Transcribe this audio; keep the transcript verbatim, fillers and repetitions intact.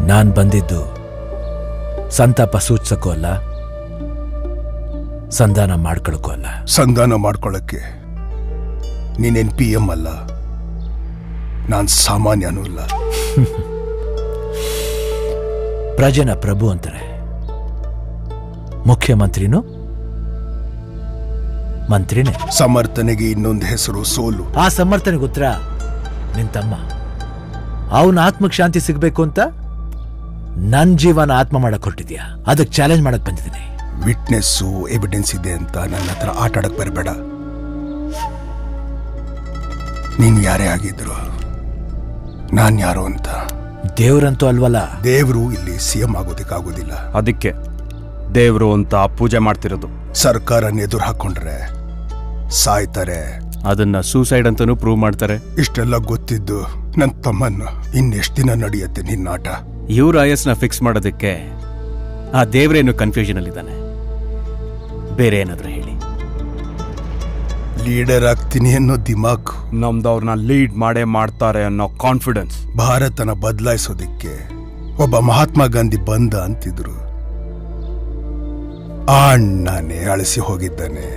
ನಾನ್ ಬಂದಿದ್ದು ಸಂತಾಪ ಸೂಚಿಸಕ್ಕೂ ಅಲ್ಲ, ಸಂಧಾನ ಮಾಡ್ಕೊಳಕ್ಕೂ ಅಲ್ಲ. ಸಂಧಾನ ಮಾಡ್ಕೊಳ್ಳಕ್ಕೆ ನೀನೇನ್ ಪಿ ಎಂ ಅಲ್ಲ, ನಾನ್ ಸಾಮಾನ್ಯನೂ ಅಲ್ಲ. ಪ್ರಜೆನ ಪ್ರಭು ಅಂತಾರೆ, ಮುಖ್ಯಮಂತ್ರಿನೂ ಮಂತ್ರಿನೇ. ಸಮರ್ಥನೆಗೆ ಇನ್ನೊಂದು ಹೆಸರು ಸೋಲು. ಆ ಸಮರ್ಥನೆಗೆ ಉತ್ತರ ನಿನ್ ತಮ್ಮ. ಅವನ ಆತ್ಮಕ್ಕೆ ಶಾಂತಿ ಸಿಗ್ಬೇಕು ಅಂತ ನನ್ ಜೀವನ ಆತ್ಮ ಮಾಡಕ್ ಹೊರಟಿದ್ಯಾ? ಅದಕ್ಕೆ ಚಾಲೆಂಜ್ ಮಾಡಕ್ ಬಂದಿದ್ದೀನಿ. ವಿಟ್ನೆಸ್ಸು ಎವಿಡೆನ್ಸ್ ಇದೆ ಅಂತ ನನ್ನ ಹತ್ರ ಆಟ ಆಡಕ್ ಬರಬೇಡ. ನೀನು ಯಾರೇ ಆಗಿದ್ರು ನಾನ್ ಯಾರು ಅಂತ. ದೇವ್ರಂತೂ ಅಲ್ವಲ್ಲ. ದೇವ್ರು ಇಲ್ಲಿ ಸಿ ಎಂ ಆಗೋದಿಕ್ಕಾಗೋದಿಲ್ಲ. ಅದಕ್ಕೆ ದೇವ್ರು ಅಂತ ಪೂಜೆ ಮಾಡ್ತಿರೋದು. ಸರ್ಕಾರನ ಎದುರು ಹಾಕೊಂಡ್ರೆ ಸಾಯ್ತಾರೆ, ಅದನ್ನ ಸೂಸೈಡ್ ಅಂತಾನೂ ಪ್ರೂವ್ ಮಾಡ್ತಾರೆ. ಇಷ್ಟೆಲ್ಲ ಗೊತ್ತಿದ್ದು ನನ್ನ ತಮ್ಮನ್ನ ಇನ್ನೆಷ್ಟು ದಿನ ನಡೆಯುತ್ತೆ ನಿನ್ನ ಆಟ? ಇವ್ರ ಆಯಸ್ನ ಫಿಕ್ಸ್ ಮಾಡೋದಕ್ಕೆ ಆ ದೇವ್ರೇನು ಕನ್ಫ್ಯೂಷನ್ ಅಲ್ಲಿದ್ದಾನೆ. ಬೇರೆ ಏನಾದ್ರೂ ಹೇಳಿ. ಲೀಡರ್ ಆಗ್ತೀನಿ ಅನ್ನೋ ದಿಮಾಕ್, ನಮ್ದವ್ರನ್ನ ಲೀಡ್ ಮಾಡೇ ಮಾಡ್ತಾರೆ ಅನ್ನೋ ಕಾನ್ಫಿಡೆನ್ಸ್. ಭಾರತನ ಬದಲಾಯಿಸೋದಿಕ್ಕೆ ಒಬ್ಬ ಮಹಾತ್ಮ ಗಾಂಧಿ ಬಂದ ಅಂತಿದ್ರು. ಆ ಅಣ್ಣನೇ ಅಳಿಸಿ ಹೋಗಿದ್ದಾನೆ.